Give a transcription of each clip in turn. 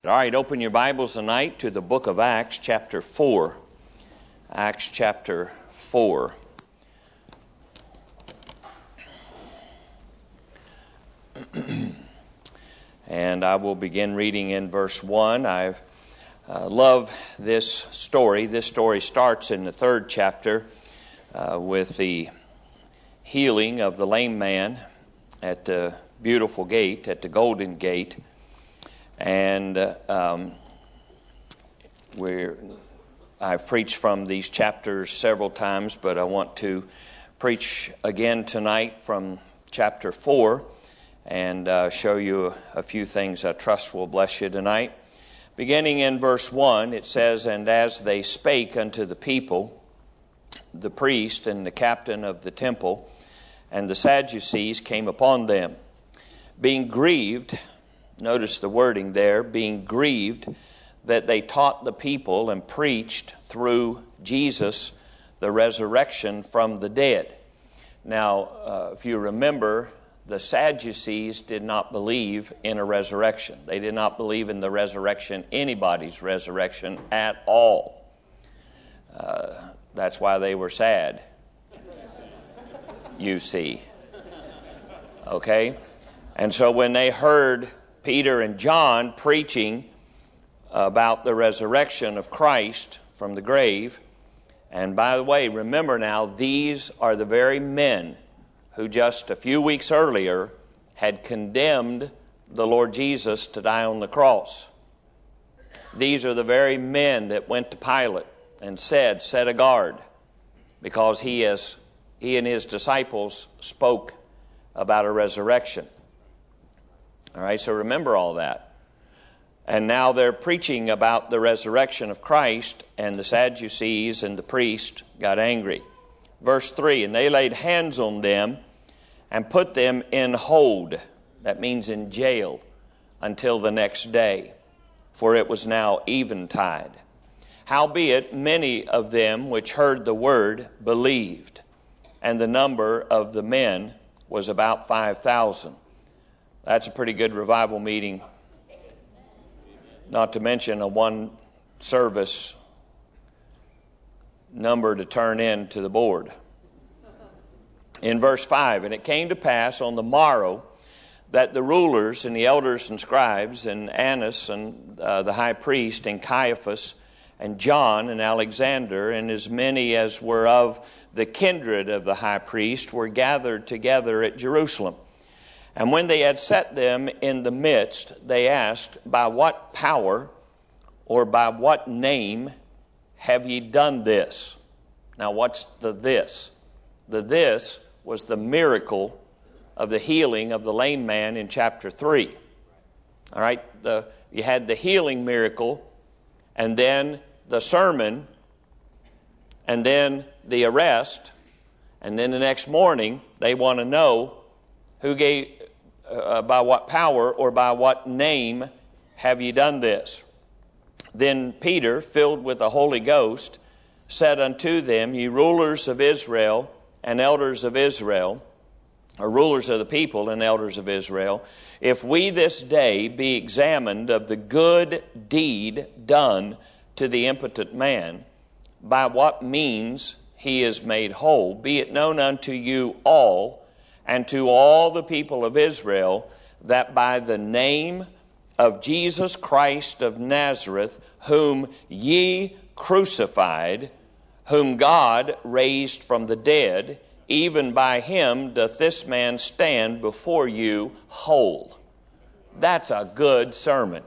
All right, open your Bibles tonight to the book of Acts, chapter 4. Acts, chapter 4. And I will begin reading in verse 1. I love this story. This story starts in the 3rd chapter with the healing of the lame man at the beautiful gate, at the Golden Gate. And I've preached from these chapters several times, but I want to preach again tonight from chapter 4 and show you a few things I trust will bless you tonight. Beginning in verse 1, it says, "And as they spake unto the people, the priest and the captain of the temple and the Sadducees came upon them, being grieved," notice the wording there, being grieved that they taught the people and preached through Jesus the resurrection from the dead. Now, if you remember, the Sadducees did not believe in a resurrection. They did not believe in the resurrection, anybody's resurrection at all. That's why they were sad, you see. Okay? And so when they heard Peter and John preaching about the resurrection of Christ from the grave. And by the way, remember now, these are the very men who just a few weeks earlier had condemned the Lord Jesus to die on the cross. These are the very men that went to Pilate and said, "Set a guard," because he and his disciples spoke about a resurrection. All right, so remember all that. And now they're preaching about the resurrection of Christ, and the Sadducees and the priest got angry. Verse 3, "And they laid hands on them and put them in hold," that means in jail, "until the next day, for it was now eventide. Howbeit many of them which heard the word believed, and the number of the men was about 5,000. That's a pretty good revival meeting, not to mention a one-service number to turn in to the board. In verse 5, "And it came to pass on the morrow that the rulers and the elders and scribes and Annas and the high priest and Caiaphas and John and Alexander and as many as were of the kindred of the high priest were gathered together at Jerusalem. And when they had set them in the midst, they asked, By what power or by what name have ye done this?" Now what's the this? The this was the miracle of the healing of the lame man in chapter 3. All right, you had the healing miracle, and then the sermon, and then the arrest, and then the next morning they want to know who gave, by what power or by what name have ye done this? Then Peter, filled with the Holy Ghost, said unto them, Ye rulers of Israel and elders of Israel, or rulers of the people and elders of Israel, if we this day be examined of the good deed done to the impotent man, by what means he is made whole, be it known unto you all, and to all the people of Israel, that by the name of Jesus Christ of Nazareth, whom ye crucified, whom God raised from the dead, even by him doth this man stand before you whole. That's a good sermon.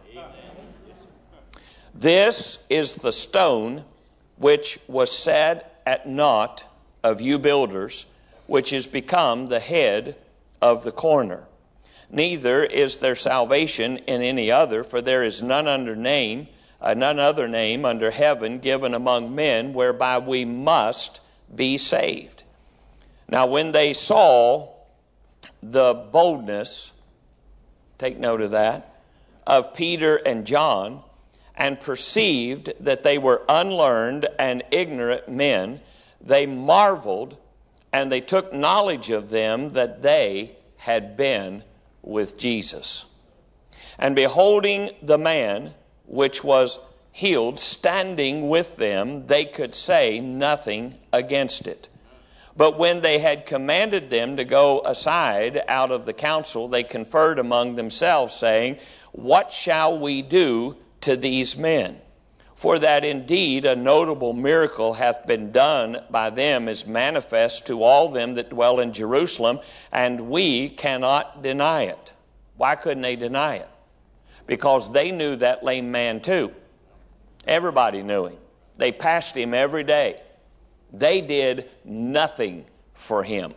This is the stone which was set at naught of you builders, which is become the head of the corner. Neither is there salvation in any other, for there is none other name under heaven given among men whereby we must be saved. Now when they saw the boldness, take note of that, of Peter and John, and perceived that they were unlearned and ignorant men, they marveled, and they took knowledge of them that they had been with Jesus. And beholding the man, which was healed, standing with them, they could say nothing against it. But when they had commanded them to go aside out of the council, they conferred among themselves, saying, What shall we do to these men? For that indeed a notable miracle hath been done by them is manifest to all them that dwell in Jerusalem, and we cannot deny it. Why couldn't they deny it? Because they knew that lame man too. Everybody knew him. They passed him every day. They did nothing for him.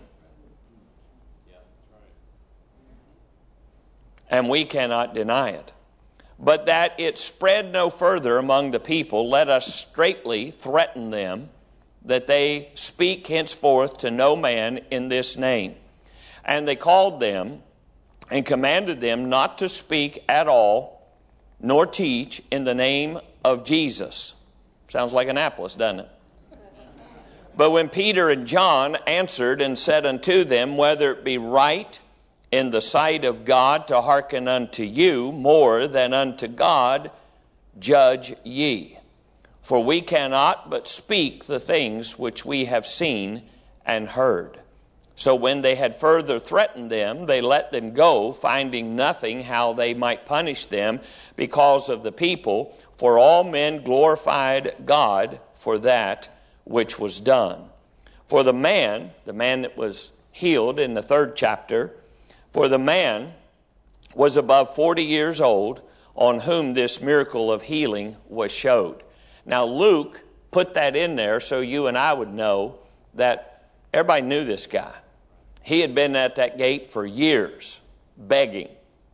And we cannot deny it. But that it spread no further among the people, let us straitly threaten them that they speak henceforth to no man in this name. And they called them and commanded them not to speak at all, nor teach in the name of Jesus. Sounds like Annapolis, doesn't it? But when Peter and John answered and said unto them, Whether it be right in the sight of God to hearken unto you more than unto God, judge ye. For we cannot but speak the things which we have seen and heard. So when they had further threatened them, they let them go, finding nothing how they might punish them because of the people. For all men glorified God for that which was done. For the man that was healed in the 3rd chapter, for the man was above 40 years old, on whom this miracle of healing was showed. Now Luke put that in there so you and I would know that everybody knew this guy. He had been at that gate for years, begging.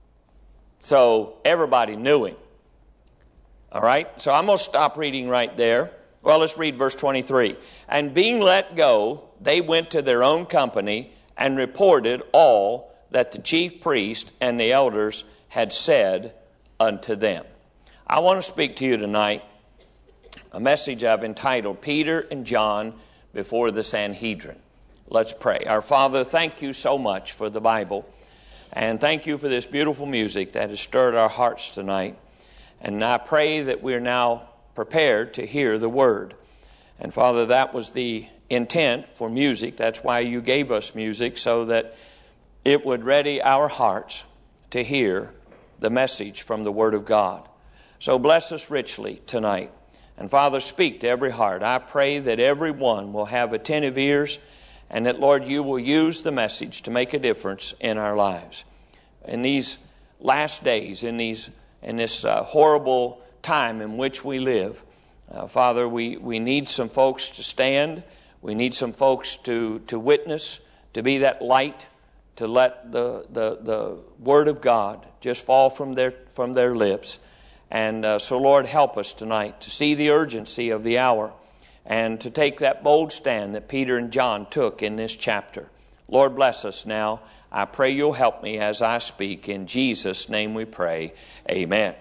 So everybody knew him. All right, so I'm going to stop reading right there. Well, let's read verse 23. And being let go, they went to their own company and reported all that the chief priest and the elders had said unto them. I want to speak to you tonight a message I've entitled, Peter and John Before the Sanhedrin. Let's pray. Our Father, thank you so much for the Bible, and thank you for this beautiful music that has stirred our hearts tonight. And I pray that we're now prepared to hear the Word. And Father, that was the intent for music. That's why you gave us music, so that it would ready our hearts to hear the message from the Word of God. So bless us richly tonight. And Father, speak to every heart. I pray that everyone will have attentive ears, and that, Lord, you will use the message to make a difference in our lives. In these last days, in this horrible time in which we live, Father, we need some folks to stand. We need some folks to witness, to be that light, to let the Word of God just fall from their lips. And so, Lord, help us tonight to see the urgency of the hour and to take that bold stand that Peter and John took in this chapter. Lord, bless us now. I pray you'll help me as I speak. In Jesus' name we pray. Amen.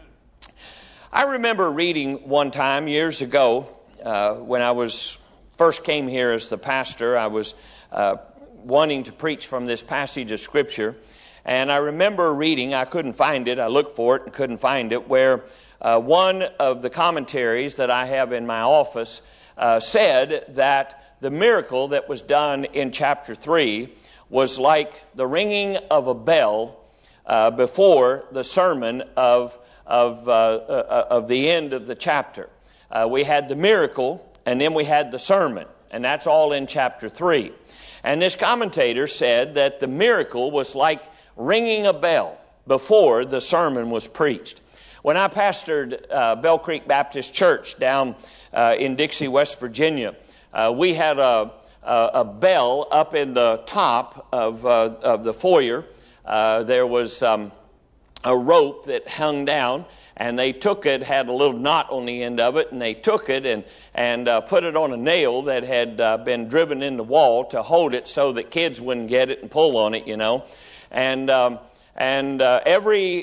I remember reading one time years ago when I first came here as the pastor. I was wanting to preach from this passage of Scripture. And I remember reading, I couldn't find it, I looked for it and couldn't find it, where one of the commentaries that I have in my office said that the miracle that was done in chapter 3 was like the ringing of a bell before the sermon of the end of the chapter. We had the miracle, and then we had the sermon, and that's all in chapter 3. And this commentator said that the miracle was like ringing a bell before the sermon was preached. When I pastored Bell Creek Baptist Church down in Dixie, West Virginia, we had a bell up in the top of the foyer. There was a rope that hung down, and they took it, had a little knot on the end of it, and they took it and put it on a nail that had been driven in the wall to hold it so that kids wouldn't get it and pull on it, you know. And every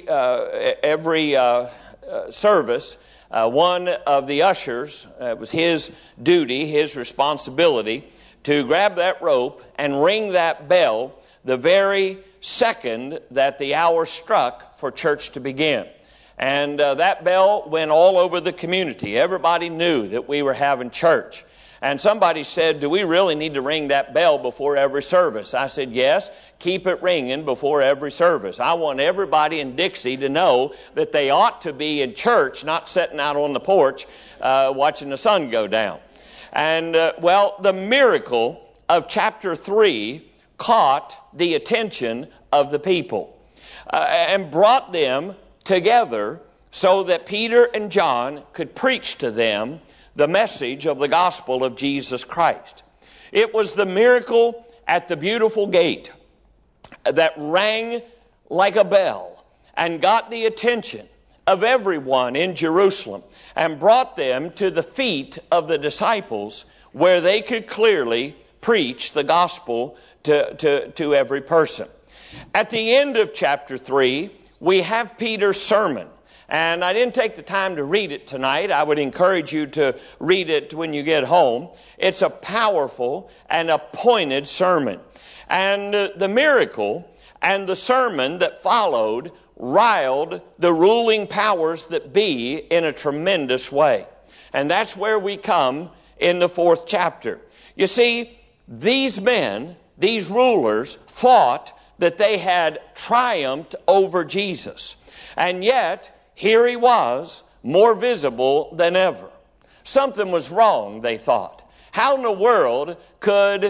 service, one of the ushers, it was his duty, his responsibility, to grab that rope and ring that bell the very second that the hour struck for church to begin. And that bell went all over the community. Everybody knew that we were having church. And somebody said, do we really need to ring that bell before every service? I said, yes, keep it ringing before every service. I want everybody in Dixie to know that they ought to be in church, not sitting out on the porch watching the sun go down. And, the miracle of chapter 3 caught the attention of the people and brought them together so that Peter and John could preach to them the message of the gospel of Jesus Christ. It was the miracle at the beautiful gate that rang like a bell and got the attention of everyone in Jerusalem and brought them to the feet of the disciples where they could clearly preach the gospel to every person. At the end of chapter 3, we have Peter's sermon. And I didn't take the time to read it tonight. I would encourage you to read it when you get home. It's a powerful and a pointed sermon. And the miracle and the sermon that followed riled the ruling powers that be in a tremendous way. And that's where we come in the 4th chapter. You see, these men, these rulers, thought that they had triumphed over Jesus. And yet, here he was, more visible than ever. Something was wrong, they thought. How in the world could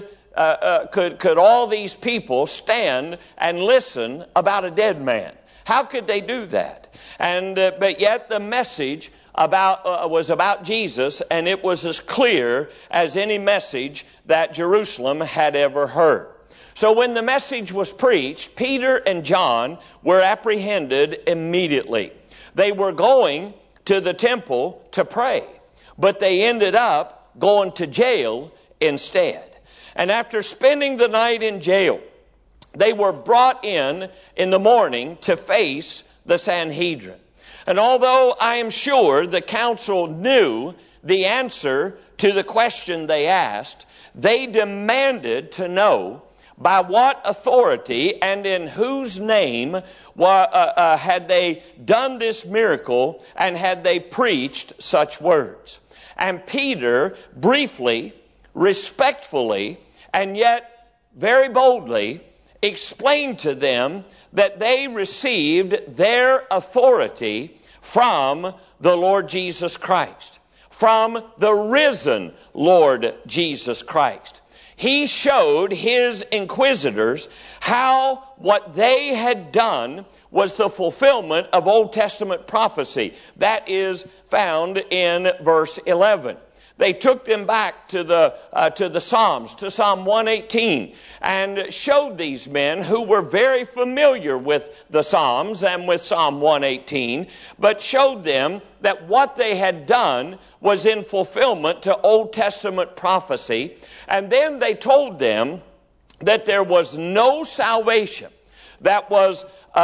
all these people stand and listen about a dead man? How could they do that? And but yet the message was about Jesus, and it was as clear as any message that Jerusalem had ever heard. So when the message was preached, Peter and John were apprehended immediately. They were going to the temple to pray, but they ended up going to jail instead. And after spending the night in jail, they were brought in the morning to face the Sanhedrin. And although I am sure the council knew the answer to the question they asked, they demanded to know by what authority and in whose name had they done this miracle and had they preached such words. And Peter briefly, respectfully, and yet very boldly explained to them that they received their authority from the Lord Jesus Christ, from the risen Lord Jesus Christ. He showed his inquisitors how what they had done was the fulfillment of Old Testament prophecy. That is found in verse 11. They took them back to the Psalms, to Psalm 118, and showed these men who were very familiar with the Psalms and with Psalm 118, but showed them that what they had done was in fulfillment to Old Testament prophecy. And then they told them that there was no salvation that was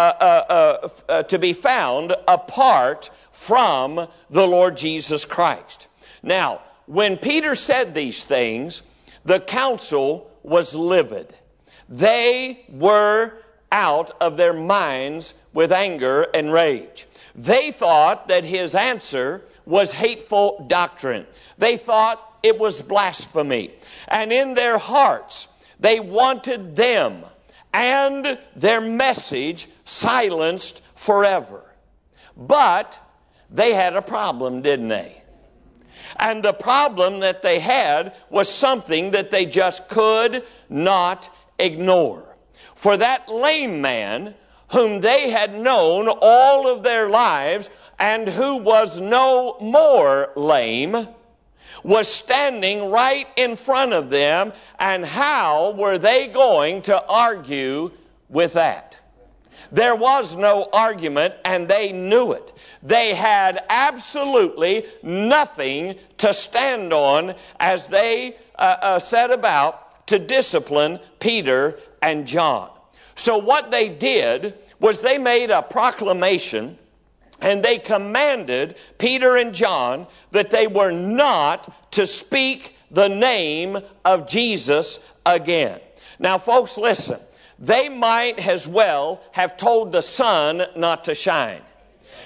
to be found apart from the Lord Jesus Christ. Now, when Peter said these things, the council was livid. They were out of their minds with anger and rage. They thought that his answer was hateful doctrine. They thought it was blasphemy. And in their hearts, they wanted them and their message silenced forever. But they had a problem, didn't they? And the problem that they had was something that they just could not ignore. For that lame man, whom they had known all of their lives and who was no more lame, was standing right in front of them, and how were they going to argue with that? There was no argument, and they knew it. They had absolutely nothing to stand on as they set about to discipline Peter and John. So what they did was they made a proclamation, and they commanded Peter and John that they were not to speak the name of Jesus again. Now, folks, listen. They might as well have told the sun not to shine.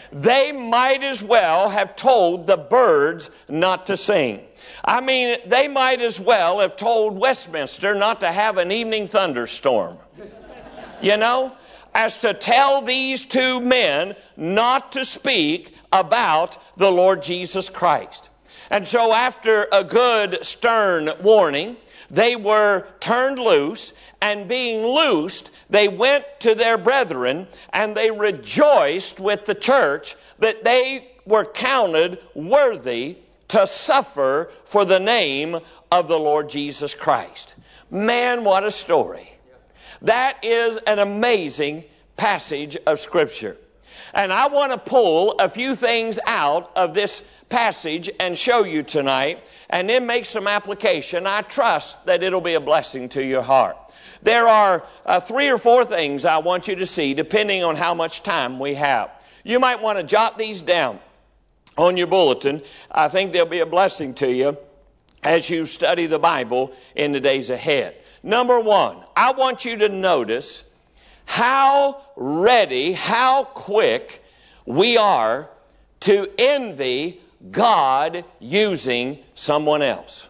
They might as well have told the birds not to sing. I mean, they might as well have told Westminster not to have an evening thunderstorm. You know, as to tell these two men not to speak about the Lord Jesus Christ. And so after a good stern warning, they were turned loose, and being loosed, they went to their brethren, and they rejoiced with the church that they were counted worthy to suffer for the name of the Lord Jesus Christ. Man, what a story. That is an amazing passage of Scripture. And I want to pull a few things out of this passage and show you tonight, and then make some application. I trust that it'll be a blessing to your heart. There are 3 or 4 things I want you to see, depending on how much time we have. You might want to jot these down on your bulletin. I think they'll be a blessing to you as you study the Bible in the days ahead. Number 1, I want you to notice how ready, how quick we are to envy God using someone else.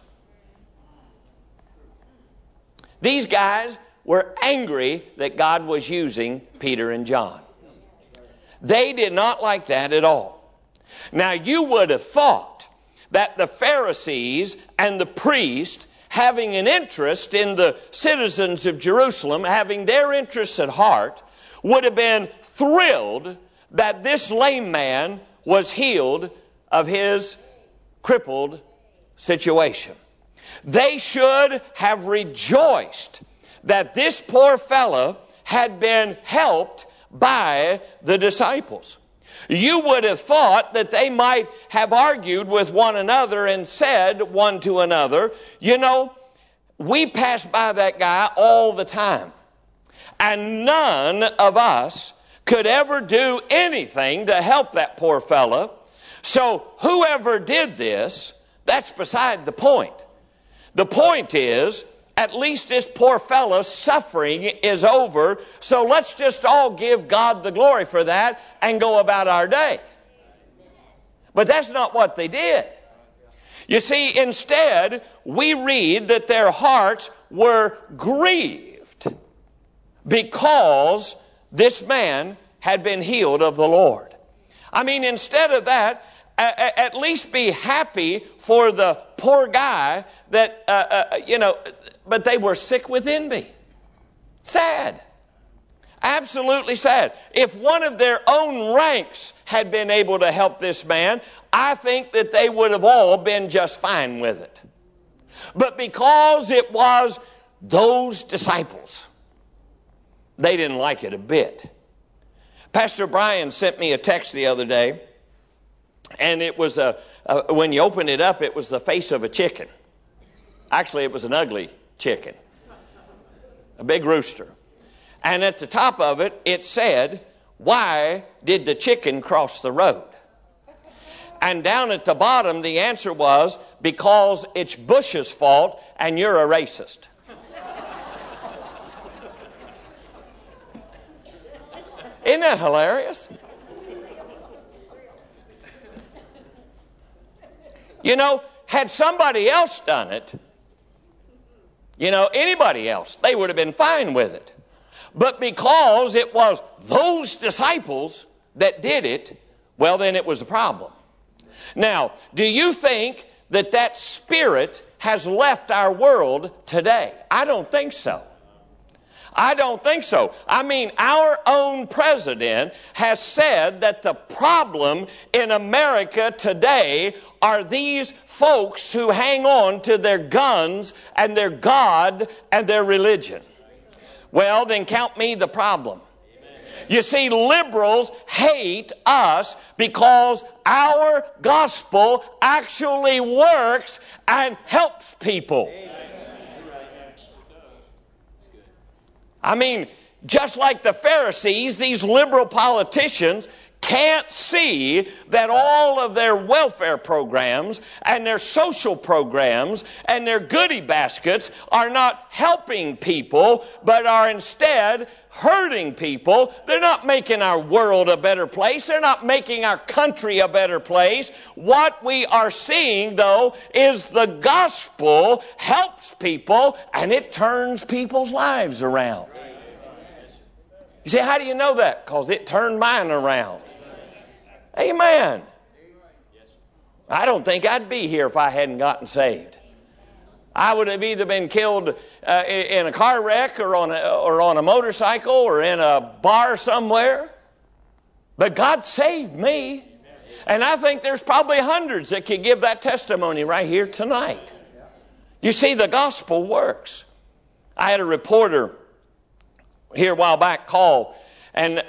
These guys were angry that God was using Peter and John. They did not like that at all. Now, you would have thought that the Pharisees and the priests, having an interest in the citizens of Jerusalem, having their interests at heart, would have been thrilled that this lame man was healed of his crippled situation. They should have rejoiced that this poor fellow had been helped by the disciples. You would have thought that they might have argued with one another and said one to another, you know, we pass by that guy all the time, and none of us could ever do anything to help that poor fellow. So whoever did this, that's beside the point. The point is, at least this poor fellow's suffering is over, so let's just all give God the glory for that and go about our day. But that's not what they did. You see, instead, we read that their hearts were grieved because this man had been healed of the Lord. I mean, instead of that, at least be happy for the poor guy that, but they were sick with envy. Sad. Absolutely sad. If one of their own ranks had been able to help this man, I think that they would have all been just fine with it. But because it was those disciples, they didn't like it a bit. Pastor Brian sent me a text the other day, and it was when you opened it up, it was the face of a chicken. Actually, it was an ugly chicken, a big rooster. And at the top of it, it said, "Why did the chicken cross the road?" And down at the bottom, the answer was, "Because it's Bush's fault and you're a racist." Isn't that hilarious? You know, had somebody else done it, anybody else, they would have been fine with it. But because it was those disciples that did it, well, then it was a problem. Now, do you think that that spirit has left our world today? I don't think so. I don't think so. I mean, our own president has said that the problem in America today are these folks who hang on to their guns and their God and their religion. Well, then count me the problem. You see, liberals hate us because our gospel actually works and helps people. I mean, just like the Pharisees, these liberal politicians can't see that all of their welfare programs and their social programs and their goodie baskets are not helping people, but are instead hurting people. They're not making our world a better place. They're not making our country a better place. What we are seeing, though, is the gospel helps people and it turns people's lives around. You say, how do you know that? Because it turned mine around. Amen. I don't think I'd be here if I hadn't gotten saved. I would have either been killed in a car wreck or on a motorcycle or in a bar somewhere. But God saved me. And I think there's probably hundreds that could give that testimony right here tonight. You see, the gospel works. I had a reporter here a while back call, and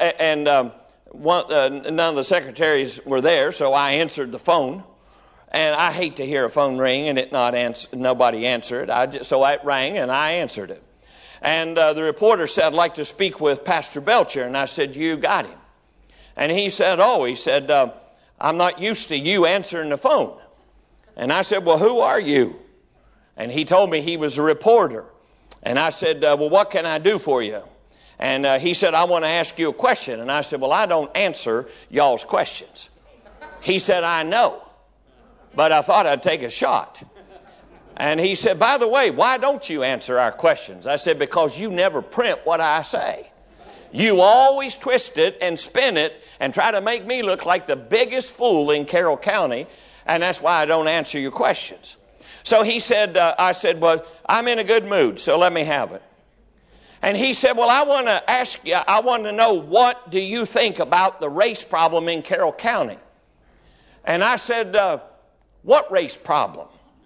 none of the secretaries were there, so I answered the phone. And I hate to hear a phone ring and nobody answered. So it rang and I answered it. And the reporter said, I'd like to speak with Pastor Belcher. And I said, you got him. And he said, I'm not used to you answering the phone. And I said, well, who are you? And he told me he was a reporter. And I said, well, what can I do for you? And he said, I want to ask you a question. And I said, well, I don't answer y'all's questions. He said, I know, but I thought I'd take a shot. And he said, by the way, why don't you answer our questions? I said, because you never print what I say. You always twist it and spin it and try to make me look like the biggest fool in Carroll County, and that's why I don't answer your questions. So he said, I said, well, I'm in a good mood, so let me have it. And he said, well, I want to ask you, I want to know, what do you think about the race problem in Carroll County? And I said, what race problem?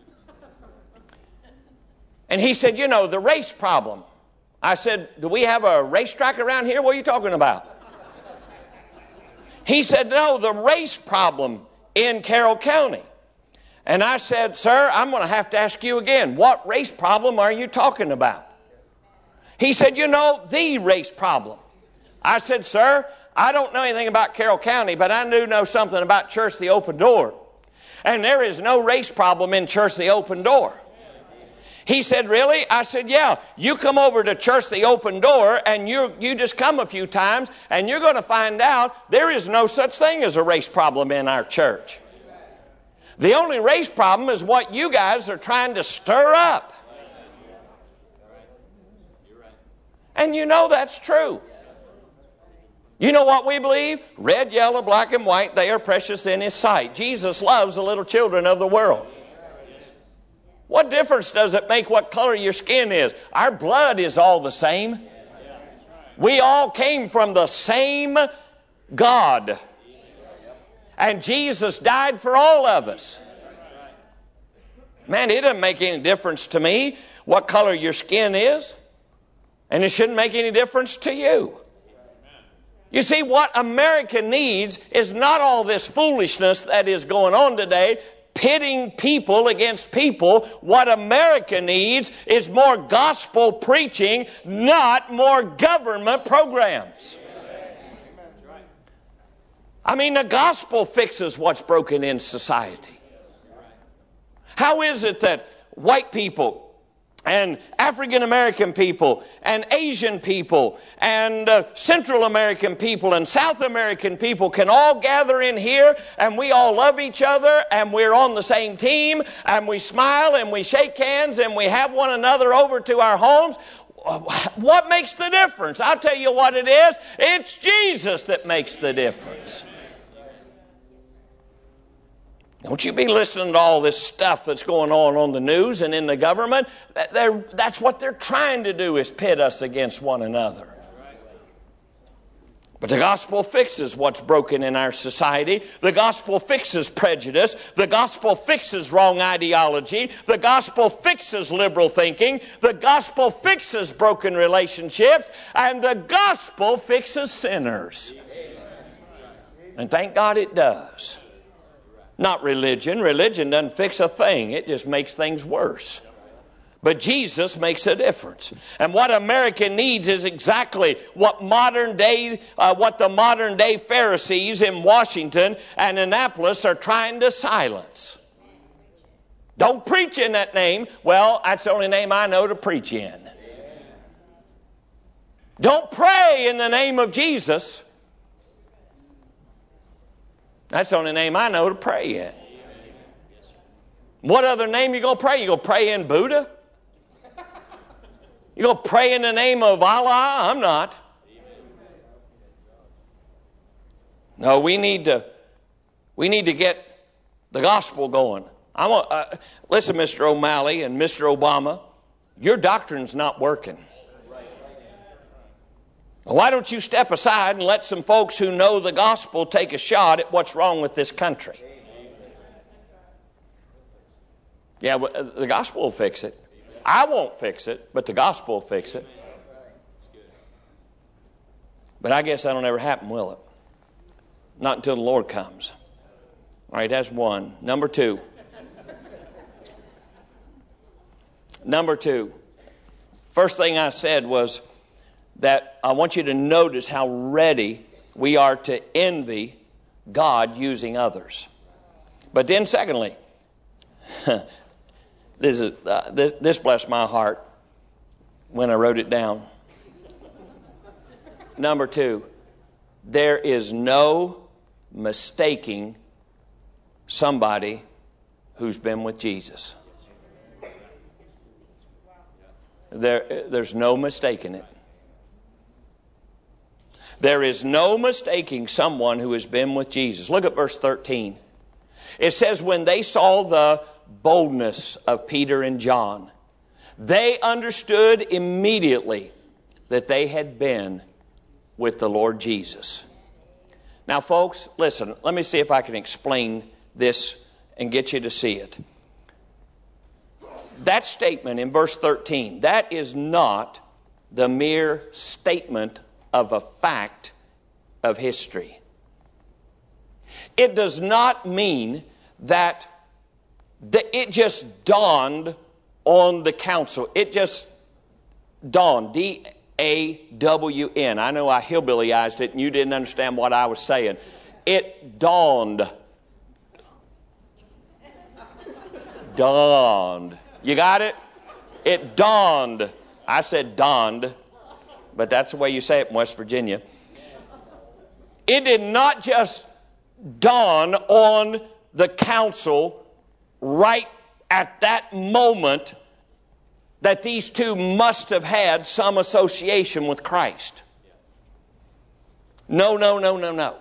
And he said, the race problem. I said, do we have a racetrack around here? What are you talking about? He said, no, the race problem in Carroll County. And I said, sir, I'm going to have to ask you again, what race problem are you talking about? He said, the race problem. I said, sir, I don't know anything about Carroll County, but I do know something about Church the Open Door. And there is no race problem in Church the Open Door. He said, really? I said, yeah. You come over to Church the Open Door and you just come a few times and you're going to find out there is no such thing as a race problem in our church. The only race problem is what you guys are trying to stir up. And that's true. You know what we believe? Red, yellow, black, and white, they are precious in His sight. Jesus loves the little children of the world. What difference does it make what color your skin is? Our blood is all the same. We all came from the same God. And Jesus died for all of us. Man, it doesn't make any difference to me what color your skin is. And it shouldn't make any difference to you. You see, what America needs is not all this foolishness that is going on today, pitting people against people. What America needs is more gospel preaching, not more government programs. I mean, the gospel fixes what's broken in society. How is it that white people and African American people and Asian people and Central American people and South American people can all gather in here and we all love each other and we're on the same team and we smile and we shake hands and we have one another over to our homes? What makes the difference? I'll tell you what it is. It's Jesus that makes the difference. Don't you be listening to all this stuff that's going on the news and in the government. That's what they're trying to do, is pit us against one another. But the gospel fixes what's broken in our society. The gospel fixes prejudice. The gospel fixes wrong ideology. The gospel fixes liberal thinking. The gospel fixes broken relationships. And the gospel fixes sinners. And thank God it does. Not religion. Religion doesn't fix a thing. It just makes things worse. But Jesus makes a difference. And what America needs is exactly what the modern day Pharisees in Washington and Annapolis are trying to silence. Don't preach in that name. Well, that's the only name I know to preach in. Don't pray in the name of Jesus. That's the only name I know to pray in. What other name you going to pray? You going to pray in Buddha? You going to pray in the name of Allah? I'm not. No, we need to get the gospel going. Listen, Mr. O'Malley and Mr. Obama, your doctrine's not working. Why don't you step aside and let some folks who know the gospel take a shot at what's wrong with this country? Yeah, the gospel will fix it. I won't fix it, but the gospel will fix it. But I guess that'll never happen, will it? Not until the Lord comes. All right, that's one. Number two. First thing I said was that I want you to notice how ready we are to envy God using others. But then secondly, this blessed my heart when I wrote it down. Number two, there is no mistaking somebody who's been with Jesus. There's no mistaking it. There is no mistaking someone who has been with Jesus. Look at verse 13. It says, when they saw the boldness of Peter and John, they understood immediately that they had been with the Lord Jesus. Now, folks, listen, let me see if I can explain this and get you to see it. That statement in verse 13, that is not the mere statement of a fact of history. It does not mean that it just dawned on the council. It just dawned. D-A-W-N. I know I hillbillyized it and you didn't understand what I was saying. It dawned. Dawned. You got it? It dawned. I said dawned, but that's the way you say it in West Virginia. It did not just dawn on the council right at that moment that these two must have had some association with Christ. No.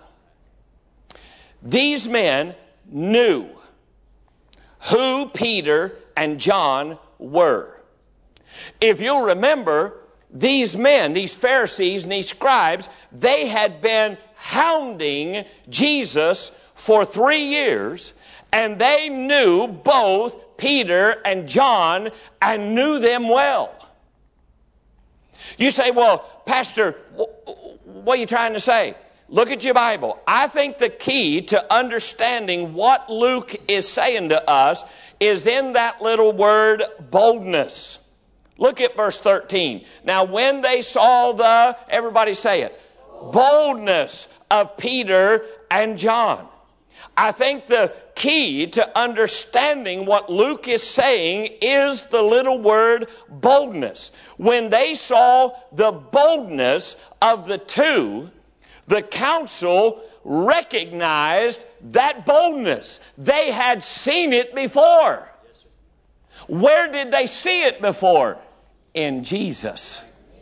These men knew who Peter and John were. If you'll remember, these men, these Pharisees and these scribes, they had been hounding Jesus for 3 years, and they knew both Peter and John and knew them well. You say, well, Pastor, what are you trying to say? Look at your Bible. I think the key to understanding what Luke is saying to us is in that little word boldness. Look at verse 13. Now when they saw everybody say it, boldness of Peter and John. I think the key to understanding what Luke is saying is the little word boldness. When they saw the boldness of the two, the council recognized that boldness. They had seen it before. Where did they see it before? In Jesus.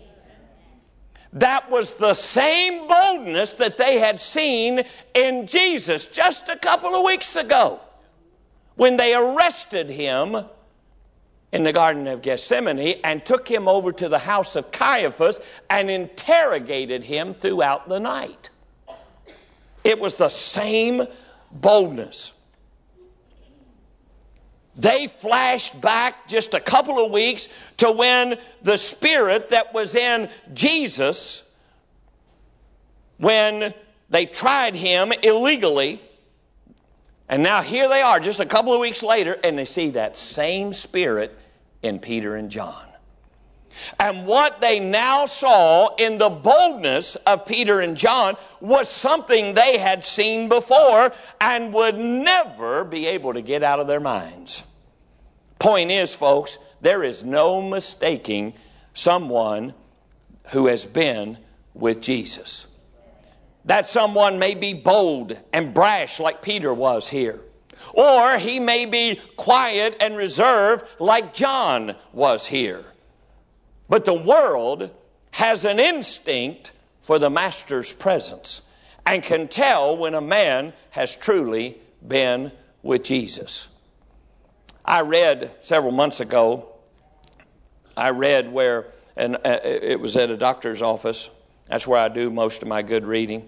That was the same boldness that they had seen in Jesus just a couple of weeks ago when they arrested him in the Garden of Gethsemane and took him over to the house of Caiaphas and interrogated him throughout the night. It was the same boldness. They flashed back just a couple of weeks to when the spirit that was in Jesus, when they tried him illegally, and now here they are just a couple of weeks later, and they see that same spirit in Peter and John. And what they now saw in the boldness of Peter and John was something they had seen before and would never be able to get out of their minds. Point is, folks, there is no mistaking someone who has been with Jesus. That someone may be bold and brash like Peter was here. Or he may be quiet and reserved like John was here. But the world has an instinct for the Master's presence and can tell when a man has truly been with Jesus. I read several months ago, where, and it was at a doctor's office. That's where I do most of my good reading.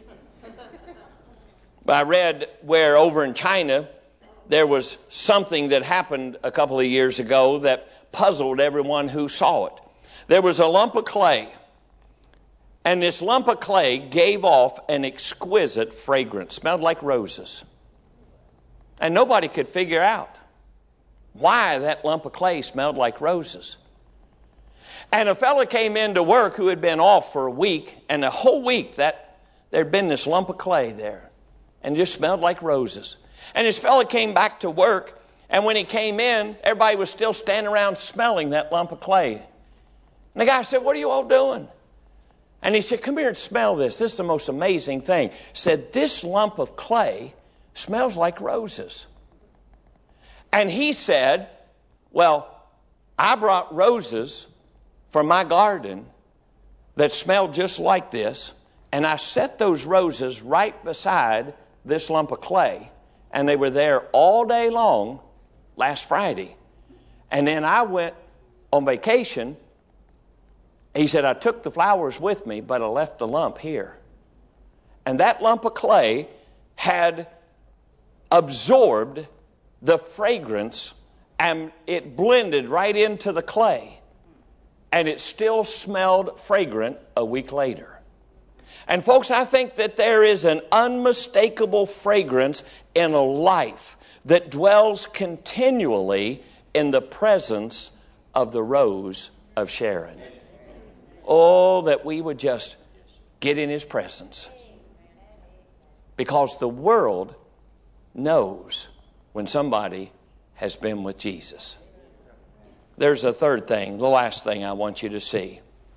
But I read where over in China, there was something that happened a couple of years ago that puzzled everyone who saw it. There was a lump of clay, and this lump of clay gave off an exquisite fragrance, smelled like roses. And nobody could figure out why that lump of clay smelled like roses. And a fella came into work who had been off for a week, and the whole week that there'd been this lump of clay there, and just smelled like roses. And this fella came back to work, and when he came in, everybody was still standing around smelling that lump of clay. And the guy said, "What are you all doing?" And he said, "Come here and smell this. This is the most amazing thing." He said, "This lump of clay smells like roses." And he said, "Well, I brought roses from my garden that smelled just like this, and I set those roses right beside this lump of clay, and they were there all day long last Friday. And then I went on vacation." He said, "I took the flowers with me, but I left the lump here." And that lump of clay had absorbed the fragrance, and it blended right into the clay. And it still smelled fragrant a week later. And folks, I think that there is an unmistakable fragrance in a life that dwells continually in the presence of the Rose of Sharon. Oh, that we would just get in His presence. Because the world knows when somebody has been with Jesus. There's a third thing, the last thing I want you to see.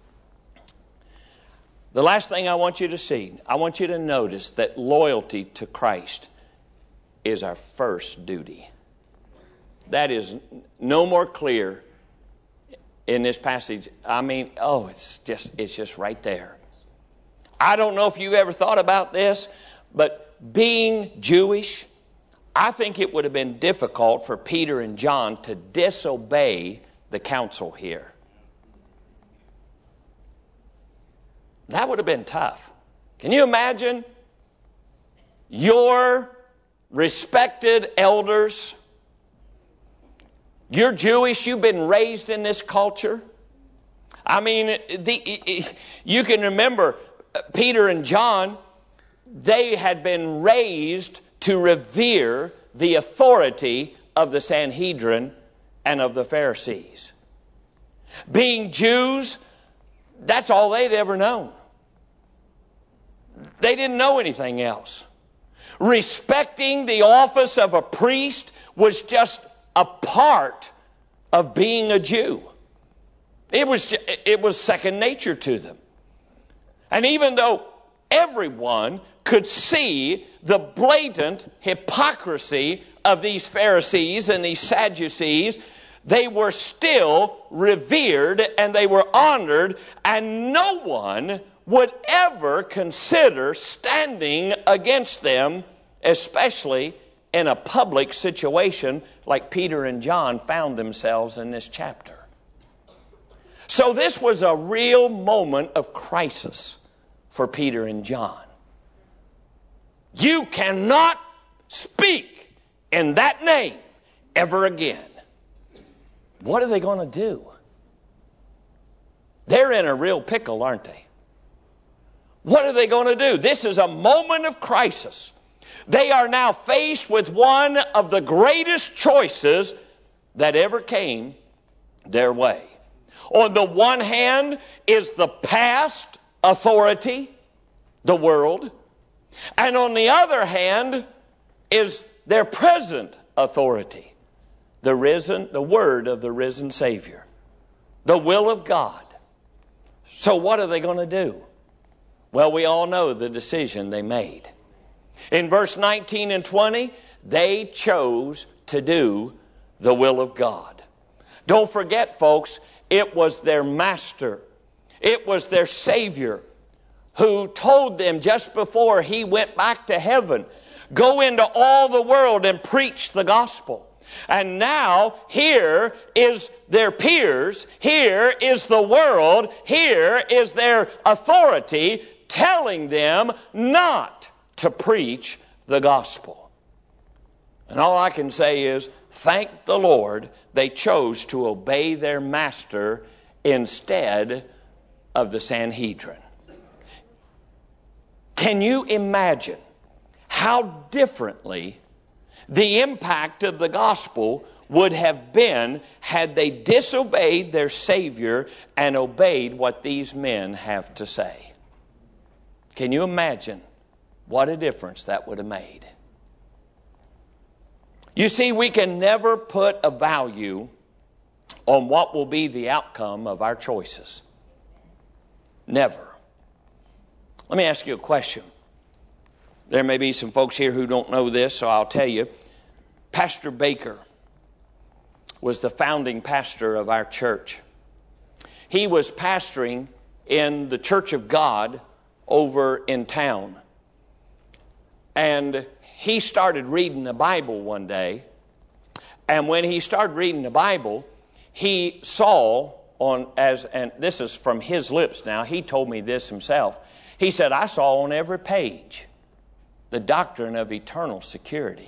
The last thing I want you to see, I want you to notice that loyalty to Christ is our first duty. That is no more clear in this passage. I mean, it's just right there. I don't know if you ever thought about this, but being Jewish, I think it would have been difficult for Peter and John to disobey the counsel here. That would have been tough. Can you imagine your respected elders? You're Jewish, you've been raised in this culture. I mean, you can remember Peter and John, they had been raised to revere the authority of the Sanhedrin and of the Pharisees. Being Jews, that's all they'd ever known. They didn't know anything else. Respecting the office of a priest was just a part of being a Jew. It was second nature to them. And even though everyone could see the blatant hypocrisy of these Pharisees and these Sadducees, they were still revered and they were honored, and no one would ever consider standing against them, especially in a public situation like Peter and John found themselves in this chapter. So this was a real moment of crisis for Peter and John. You cannot speak in that name ever again. What are they going to do? They're in a real pickle, aren't they? What are they going to do? This is a moment of crisis. They are now faced with one of the greatest choices that ever came their way. On the one hand is the past authority, the world, and on the other hand is their present authority, the word of the risen Savior, the will of God. So what are they going to do? Well, we all know the decision they made. In verse 19 and 20, they chose to do the will of God. Don't forget, folks, it was their master. It was their Savior who told them just before he went back to heaven, go into all the world and preach the gospel. And now here is their peers, here is the world, here is their authority telling them not to preach the gospel. And all I can say is, thank the Lord they chose to obey their master instead of the Sanhedrin. Can you imagine how differently the impact of the gospel would have been had they disobeyed their Savior and obeyed what these men have to say? Can you imagine what a difference that would have made? You see, we can never put a value on what will be the outcome of our choices. Never. Let me ask you a question. There may be some folks here who don't know this, so I'll tell you. Pastor Baker was the founding pastor of our church. He was pastoring in the Church of God over in town. And he started reading the Bible one day. And when he started reading the Bible, he saw and this is from his lips now, he told me this himself. He said, I saw on every page the doctrine of eternal security.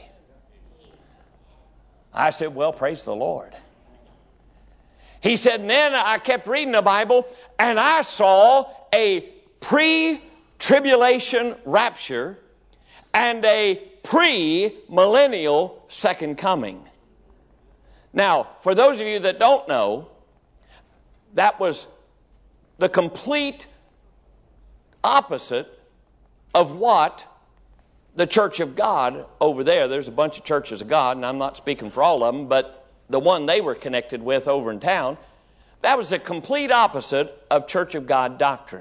I said, well, praise the Lord. He said, and then I kept reading the Bible, and I saw a pre-tribulation rapture and a pre-millennial second coming. Now, for those of you that don't know, that was the complete opposite of what the Church of God over there's a bunch of churches of God, and I'm not speaking for all of them, but the one they were connected with over in town, that was the complete opposite of Church of God doctrine.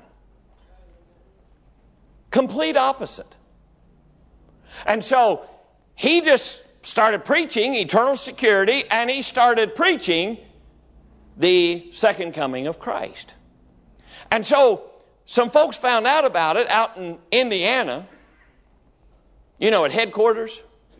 Complete opposite. And so he just started preaching eternal security, and he started preaching the second coming of Christ. And so some folks found out about it out in Indiana, at headquarters.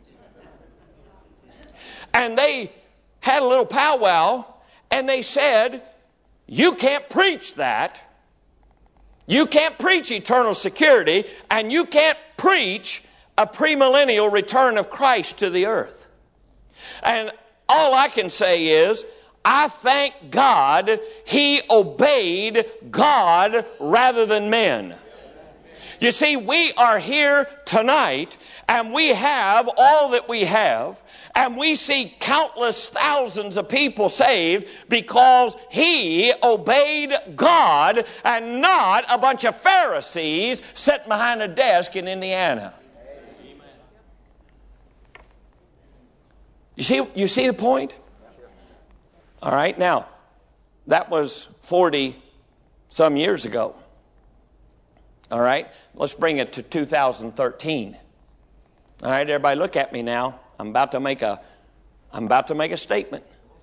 And they had a little powwow, and they said, you can't preach that. You can't preach eternal security, and you can't preach a premillennial return of Christ to the earth. And all I can say is, I thank God he obeyed God rather than men. You see, we are here tonight, and we have all that we have, and we see countless thousands of people saved because he obeyed God and not a bunch of Pharisees sitting behind a desk in Indiana. You see the point? All right, now, that was 40 some years ago. All right, let's bring it to 2013. All right, everybody look at me now. I'm about to make a statement.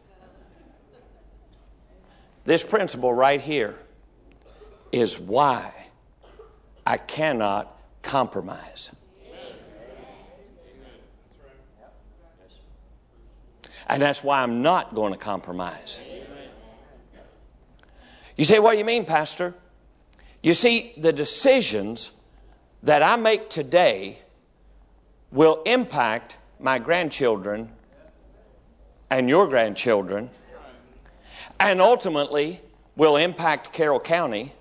This principle right here is why I cannot compromise. And that's why I'm not going to compromise. You say, what do you mean, Pastor? You see, the decisions that I make today will impact my grandchildren and your grandchildren, and ultimately will impact Carroll County.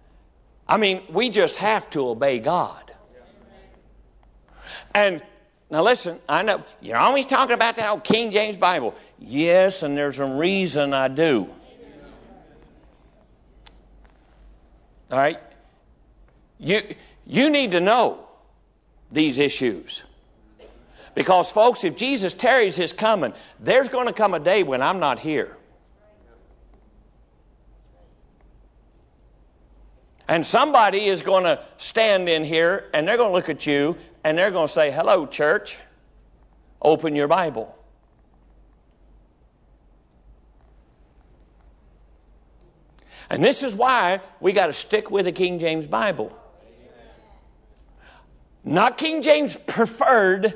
I mean, we just have to obey God. And Now listen, I know you're always talking about that old King James Bible. Yes, and there's a reason I do. All right? You need to know these issues. Because, folks, if Jesus tarries his coming, there's going to come a day when I'm not here. And somebody is going to stand in here and they're going to look at you and they're going to say, hello, church, open your Bible. And this is why we got to stick with the King James Bible. Not King James preferred.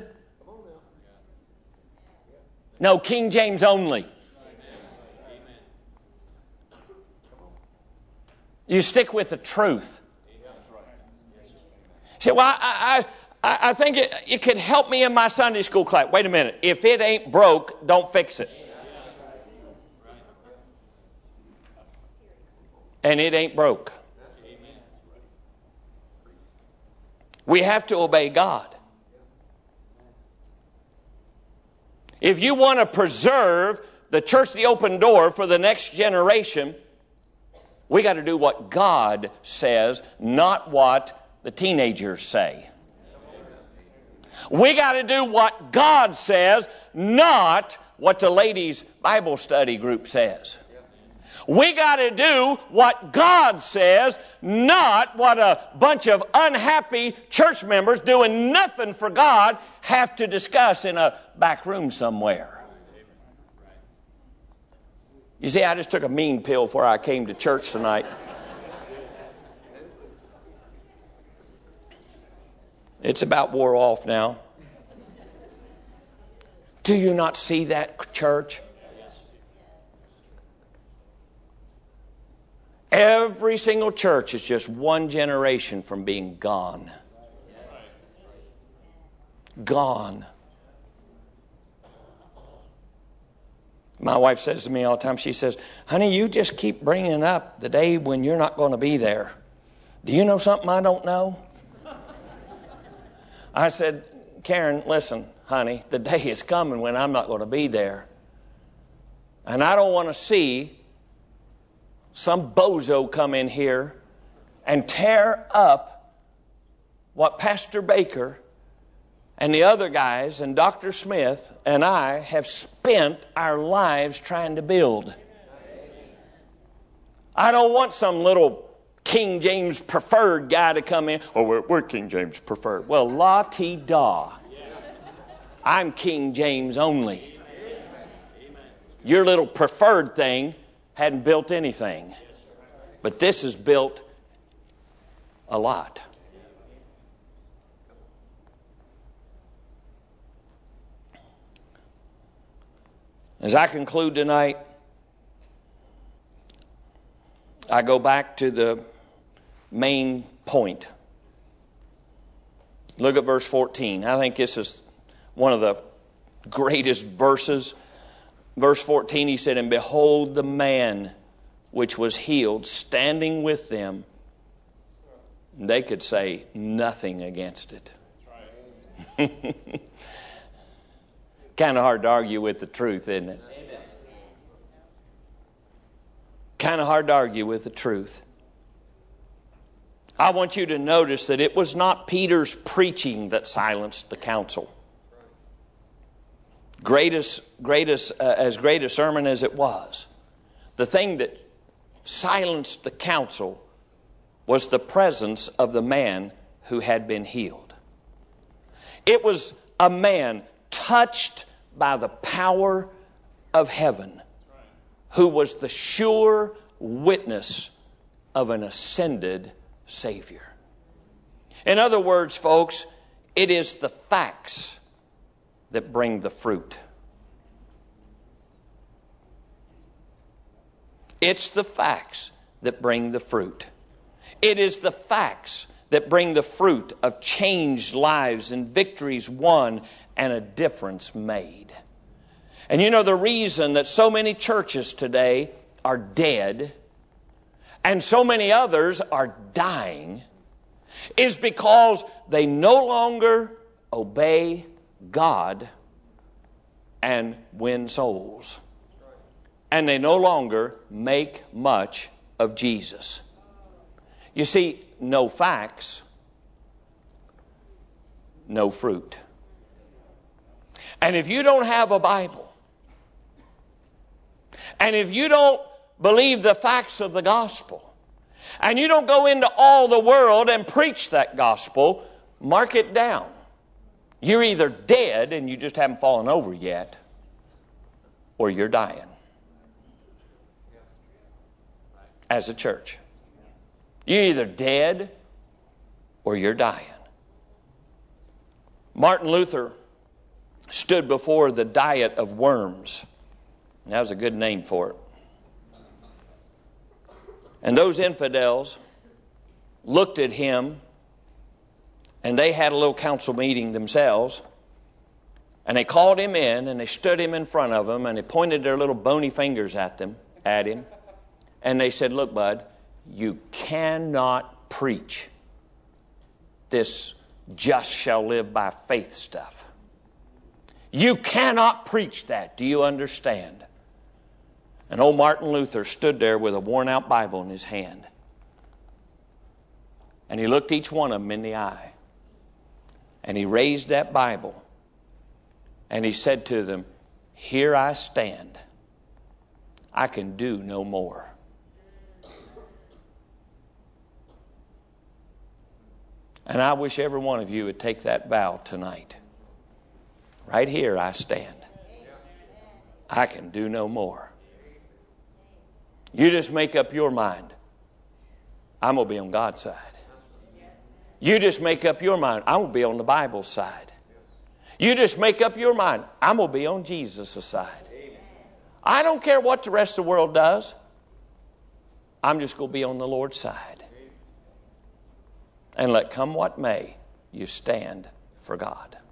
No, King James only. You stick with the truth. You say, well, I think it could help me in my Sunday school class. Wait a minute. If it ain't broke, don't fix it. And it ain't broke. We have to obey God. If you want to preserve the church, the open door for the next generation, we got to do what God says, not what the teenagers say. We got to do what God says, not what the ladies' Bible study group says. We got to do what God says, not what a bunch of unhappy church members doing nothing for God have to discuss in a back room somewhere. You see, I just took a mean pill before I came to church tonight. It's about wore off now. Do you not see that, church? Every single church is just one generation from being gone. Gone. My wife says to me all the time, she says, honey, you just keep bringing up the day when you're not going to be there. Do you know something I don't know? I said, Karen, listen, honey, the day is coming when I'm not going to be there. And I don't want to see some bozo come in here and tear up what Pastor Baker and the other guys and Dr. Smith and I have spent our lives trying to build. I don't want some little King James preferred guy to come in. Oh, we're King James preferred. Well, la-ti-da. I'm King James only. Your little preferred thing hadn't built anything. But this has built a lot. As I conclude tonight, I go back to the main point. Look at verse 14. I think this is one of the greatest verses. Verse 14, he said, and behold the man which was healed standing with them. They could say nothing against it. Kind of hard to argue with the truth, isn't it? Kind of hard to argue with the truth. I want you to notice that it was not Peter's preaching that silenced the council. As great a sermon as it was, the thing that silenced the council was the presence of the man who had been healed. It was a man touched by the power of heaven, who was the sure witness of an ascended Savior. In other words, folks, it is the facts that bring the fruit. It's the facts that bring the fruit. It is the facts that bring the fruit of changed lives and victories won and a difference made. And you know the reason that so many churches today are dead and so many others are dying is because they no longer obey God and win souls. And they no longer make much of Jesus. You see, no facts, no fruit. And if you don't have a Bible, and if you don't believe the facts of the gospel, and you don't go into all the world and preach that gospel, mark it down. You're either dead and you just haven't fallen over yet, or you're dying. As a church. You're either dead or you're dying. Martin Luther stood before the diet of worms. That was a good name for it. And those infidels looked at him, and they had a little council meeting themselves, and they called him in, and they stood him in front of them, and they pointed their little bony fingers at him, and they said, "Look, bud, you cannot preach this just shall live by faith stuff. You cannot preach that. Do you understand?" And old Martin Luther stood there with a worn-out Bible in his hand. And he looked each one of them in the eye. And he raised that Bible. And he said to them, "Here I stand. I can do no more." And I wish every one of you would take that vow tonight. Right here I stand. I can do no more. You just make up your mind. I'm going to be on God's side. You just make up your mind. I'm going to be on the Bible's side. You just make up your mind. I'm going to be on Jesus' side. I don't care what the rest of the world does. I'm just going to be on the Lord's side. And let come what may, you stand for God.